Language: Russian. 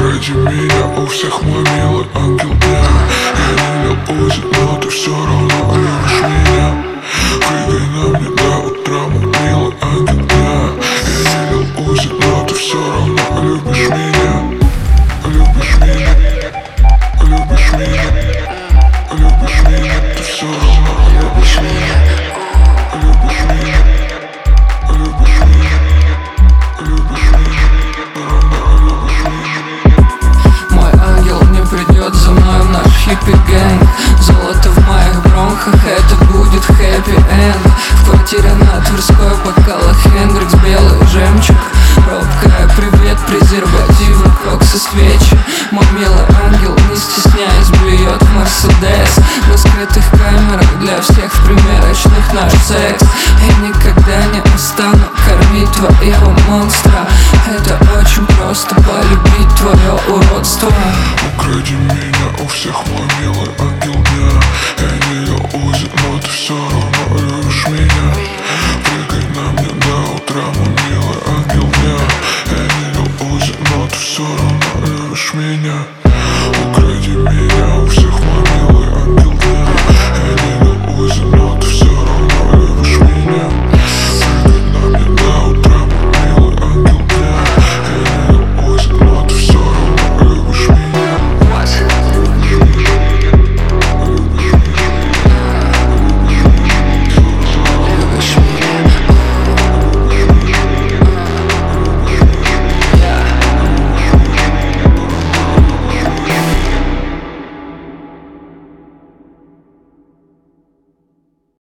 Укради меня, у всех мой милый ангел дня. Я не лилузит, но ты все равно любишь меня. Прыгай на мне до утра, мой милый ангел дня. Я не лилузит, но ты все равно любишь меня. Любишь меня, любишь меня, любишь меня, ты все равно любишь меня. Любишь меня, любишь меня, любишь меня, равно любишь меня. Мой ангел не придет за мной в наш хиппи-гэнг. Золото в моих бронхах, это будет хэппи-энд. В квартире на Тверской бокала Хендрикс, белый жемчуг. Робкая, привет, презервативы, кокс и свечи. Мой милый ангел, не стесняясь, блюет в Мерседес. На скрытых камерах для всех в примерочных наш секс. Я никогда не устану кормить твоего монстра. Это очень просто, полюбить твое уродство. Укради меня, у всех мой милый ангел дня. Я не лилузит, но ты все равно любишь меня. Прыгай на мне до утра, мой милый ангел дня. Я не лилузит, но ты все равно любишь меня. Укради меня, у всех мой милый ангел дня. Я не лилузит, но ты все равно любишь меня.